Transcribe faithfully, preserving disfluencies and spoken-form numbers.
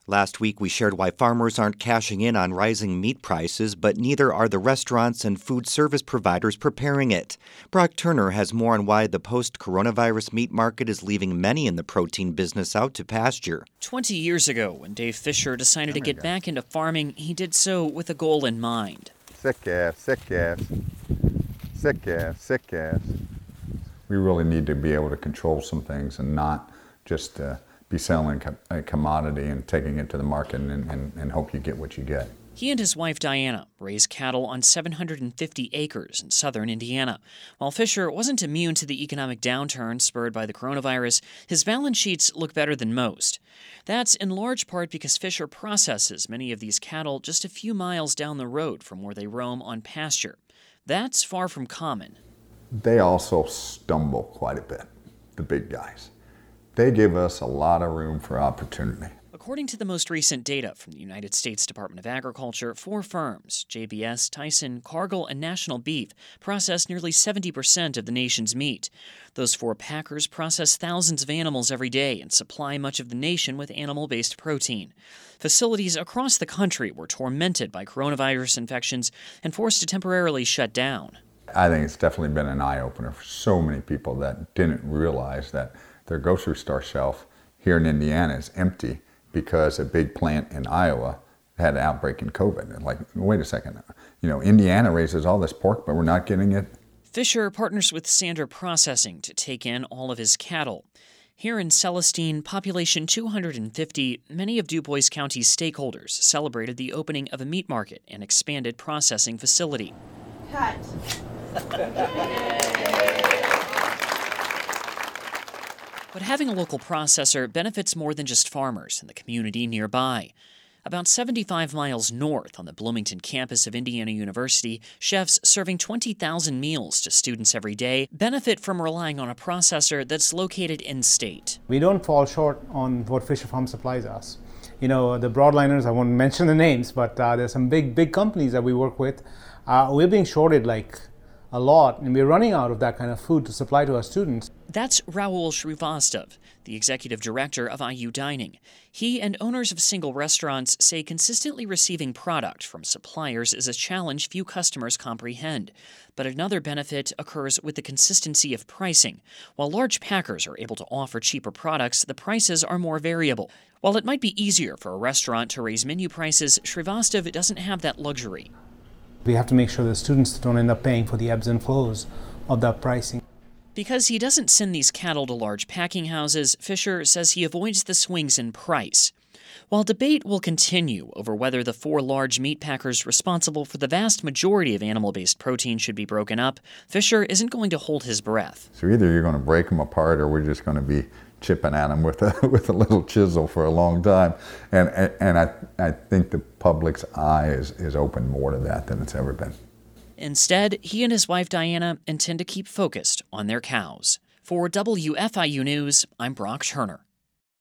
Last week, we shared why farmers aren't cashing in on rising meat prices, but neither are the restaurants and food service providers preparing it. Brock Turner has more on why the post-coronavirus meat market is leaving many in the protein business out to pasture. Twenty years ago, when Dave Fisher decided to get back into farming, he did so with a goal in mind. Sick calf, sick calf, sick calf, sick calf. We really need to be able to control some things and not just uh, be selling a commodity and taking it to the market and, and, and hope you get what you get. He and his wife Diana raise cattle on seven hundred fifty acres in southern Indiana. While Fisher wasn't immune to the economic downturn spurred by the coronavirus, his balance sheets look better than most. That's in large part because Fisher processes many of these cattle just a few miles down the road from where they roam on pasture. That's far from common. They also stumble quite a bit, the big guys. They give us a lot of room for opportunity. According to the most recent data from the United States Department of Agriculture, four firms, J B S, Tyson, Cargill, and National Beef, process nearly seventy percent of the nation's meat. Those four packers process thousands of animals every day and supply much of the nation with animal-based protein. Facilities across the country were tormented by coronavirus infections and forced to temporarily shut down. I think it's definitely been an eye-opener for so many people that didn't realize that their grocery store shelf here in Indiana is empty because a big plant in Iowa had an outbreak in COVID. Like, wait a second, you know, Indiana raises all this pork, but we're not getting it. Fisher partners with Sander Processing to take in all of his cattle. Here in Celestine, population two hundred fifty, many of DuBois County's stakeholders celebrated the opening of a meat market and expanded processing facility. Cut. But having a local processor benefits more than just farmers and the community nearby. About seventy-five miles north on the Bloomington campus of Indiana University, chefs serving twenty thousand meals to students every day benefit from relying on a processor that's located in-state. We don't fall short on what Fisher Farm supplies us. You know, the broadliners, I won't mention the names, but uh, there's some big, big companies that we work with. Uh, we're being shorted like a lot, and we're running out of that kind of food to supply to our students. That's Raul Srivastava, the executive director of I U Dining. He and owners of single restaurants say consistently receiving product from suppliers is a challenge few customers comprehend. But another benefit occurs with the consistency of pricing. While large packers are able to offer cheaper products, the prices are more variable. While it might be easier for a restaurant to raise menu prices, Srivastava doesn't have that luxury. We have to make sure the students don't end up paying for the ebbs and flows of that pricing. Because he doesn't send these cattle to large packing houses, Fisher says he avoids the swings in price. While debate will continue over whether the four large meat packers responsible for the vast majority of animal-based protein should be broken up, Fisher isn't going to hold his breath. So either you're going to break them apart or we're just going to be chipping at them with a, with a little chisel for a long time. And, and, and I, I think the public's eye is, is open more to that than it's ever been. Instead, he and his wife Diana intend to keep focused on their cows. For W F I U News, I'm Brock Turner.